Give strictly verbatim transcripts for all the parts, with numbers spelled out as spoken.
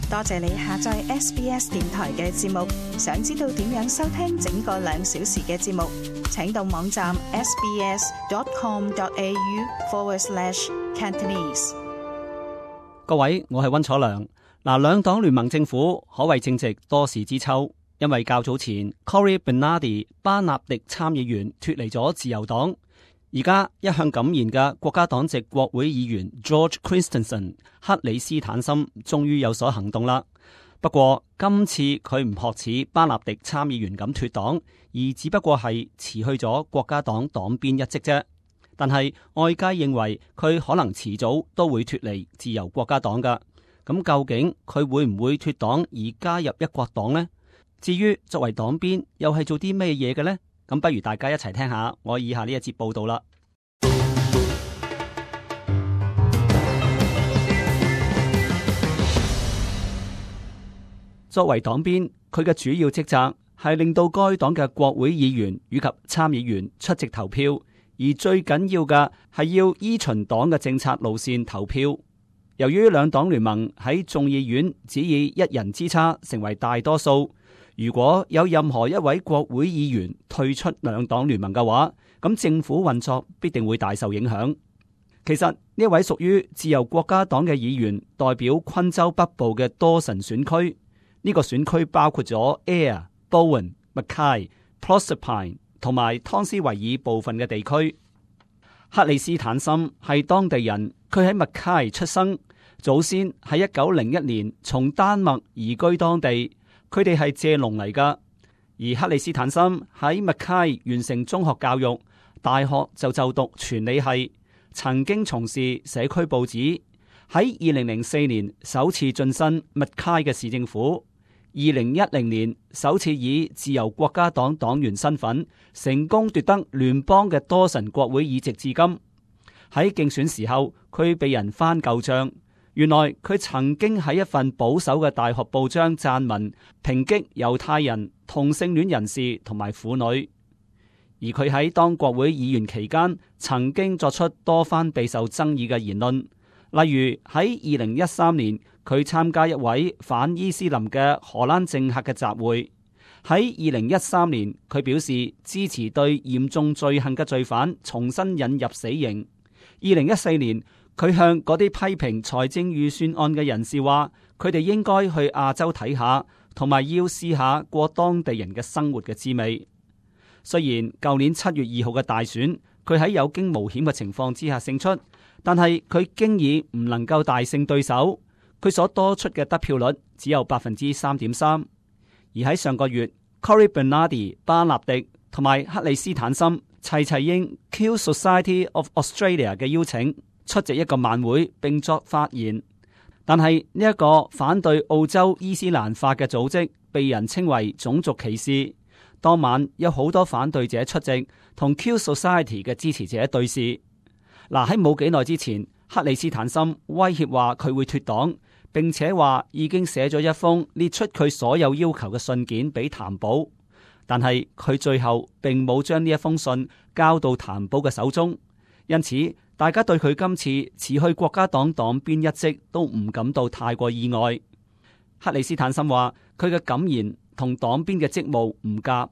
多謝你下載 S B S 電台嘅節目。想知道點樣收聽整個兩小時嘅節目，請到網站 sbs.com.au forward slash Cantonese。 各位，我係溫楚良。嗱，兩黨聯盟政府可謂正值多事之秋，因為較早前 Cory Bernardi 巴納迪參議員脫離咗自由黨，而家一向敢言嘅國家黨籍國會議員 George Christensen 克里斯坦森終於有所行動啦。不過今次佢唔學似巴納迪參議員咁脫黨，而只不過係辭去咗國家黨黨鞭一職啫。但係外界認為佢可能遲早都會脫離自由國家黨噶。咁究竟佢會唔會脫黨而加入一國黨呢？至於作為黨鞭又係做啲咩嘢嘅呢？咁不如大家一齊聽下我以下呢一節報道啦。作為黨鞭，佢嘅主要職責係令到該黨嘅國會議員以及參議員出席投票，而最緊要嘅係要依循黨嘅政策路線投票。由於兩黨聯盟喺眾議院只以一人之差成為大多數，如果有任何一位國會議員退出兩黨聯盟嘅話，咁政府運作必定會大受影響。其實呢一位屬於自由國家黨嘅議員代表昆州北部嘅多神選區，呢個選區包括咗 Ayr、Bowen、Mackay、Proserpine 同埋湯斯維爾部分嘅地區。克里斯坦森係當地人，佢喺 Mackay 出生，祖先喺一九零一年從丹麥移居當地。佢哋係蔗農嚟噶，而克里斯坦森喺 Mackay 完成中學教育，大學就就讀傳理系，曾經從事社區報紙。喺二零零四年首次晉身 Mackay 嘅市政府，二零一零年首次以自由國家黨黨員身份成功奪得聯邦嘅多神國會議席至今。喺競選時候，佢被人翻舊賬。原來佢曾經喺一份保守嘅大學報章撰文，抨擊猶太人、同性戀人士同埋婦女。而佢喺當國會議員期間，曾經作出多番備受爭議嘅言論，例如喺二零一三年，佢參加一位反伊斯林嘅荷蘭政客嘅集會。喺二零一三年，佢表示支持對嚴重罪行嘅罪犯重新引入死刑。二零一四年，佢向嗰啲批評財政預算案嘅人士話，佢哋應該去亞洲睇下，同埋要試下過當地人嘅生活嘅滋味。雖然舊年七月二號嘅大選，佢喺有驚無險嘅情況之下勝出，但係佢經已唔能夠大勝對手。佢所多出嘅得票率只有百分之三點三。而喺上個月 Cory Bernardi 巴納迪同埋克里斯坦森齊齊應 Q Society of Australia 嘅邀請，出席一個晚會並作發言。但係呢一個反對澳洲伊斯蘭化嘅組織被人稱為種族歧視。當晚有好多反對者出席，同 Q Society 嘅支持者對視。嗱，喺冇幾耐之前，克里斯坦森威脅話佢會脫黨，並且話已經寫咗一封列出佢所有要求嘅信件俾譚寶。但係佢最後並冇將呢一封信交到譚寶嘅手中，因此大家對佢今次辭去國家黨黨鞭一職都唔感到太過意外。克里斯坦森話佢嘅感言同黨鞭嘅職務唔夾。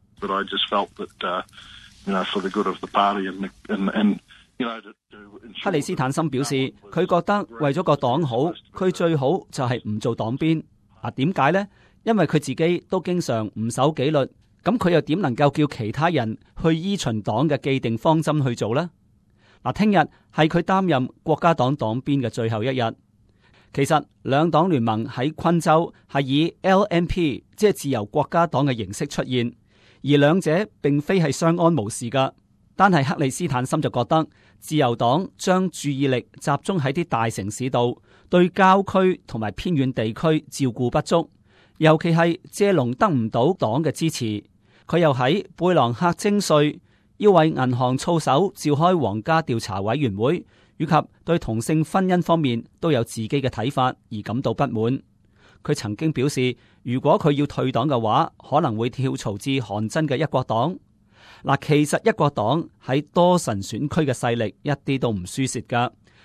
克里斯坦森表示，佢覺得為咗個黨好，佢最好就係唔做黨鞭。啊，點解呢？因為佢自己都經常唔守紀律，咁佢又點能夠叫其他人去依循黨嘅既定方針去做呢？嗱，聽日係佢擔任國家黨黨鞭嘅最後一日。其實兩黨聯盟喺昆州係以 L N P 即係自由國家黨嘅形式出現，而兩者並非係相安無事噶。單係克里斯坦森就覺得自由黨將注意力集中喺啲大城市度，對郊區同埋偏遠地區照顧不足，尤其係蔗農得唔到黨嘅支持。佢又喺貝朗克徵稅，要為銀行操守召開皇家調查委員會，以及對同性婚姻方面都有自己嘅睇法而感到不滿。佢曾經表示，如果佢要退黨嘅話，可能會跳槽至韓真嘅一國黨。嗱，其實一國黨喺多神選區嘅勢力一啲都唔輸蝕噶，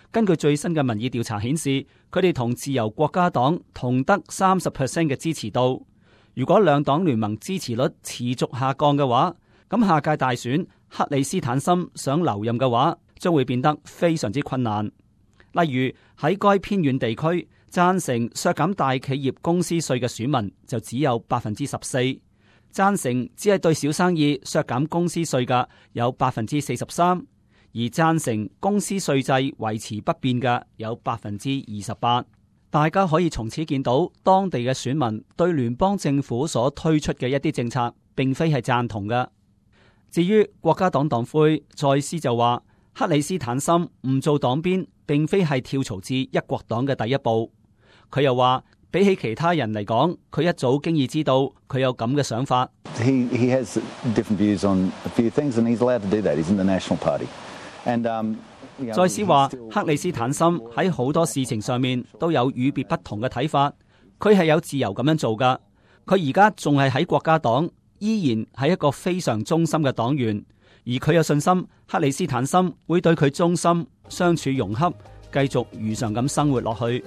根據最新嘅民意調查顯示，佢哋同自由國家黨同得三十 percent 嘅支持度。如果兩黨聯盟支持率持續下降嘅話，咁下屆大選克里斯坦森想留任嘅話，將會變得非常之困難。例如喺該偏遠地區，贊成削減大企業公司稅嘅選民就只有百分之十四，贊成只係對小生意削減公司稅嘅有百分之四十三，而贊成公司稅制維持不變嘅有百分之二十八。大家可以從此見到當地嘅選民對聯邦政府所推出嘅一啲政策，並非係贊同嘅。至於國家黨黨魁再斯就話，克里斯坦森唔做黨鞭，並非係跳槽至一國黨嘅第一步。佢又話，比起其他人嚟講，佢一早經已知道佢有咁嘅想法。 He, he has different views on a few things, and he's allowed to do that. He's in the National Party. And, um, you know, 再斯話，克里斯坦森喺好多事情上面都有與別不同嘅睇法，佢係有自由咁樣做噶。佢而家仲係喺國家黨，依然係一個非常忠心嘅黨員，而佢有信心克里斯坦森會對佢忠心，相處融洽，繼續如常咁生活落去。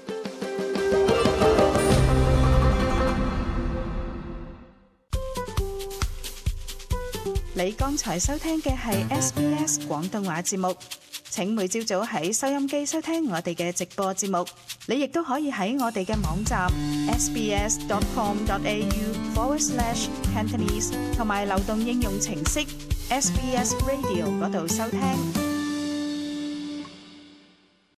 你剛才收聽嘅係 S B S 廣東話節目，請每朝早喺收音機收聽我哋嘅直播節目。你亦都可以喺我哋嘅網站 sbs.com.au forward slash Cantonese 同埋流動應用程式 S B S Radio 嗰度收聽。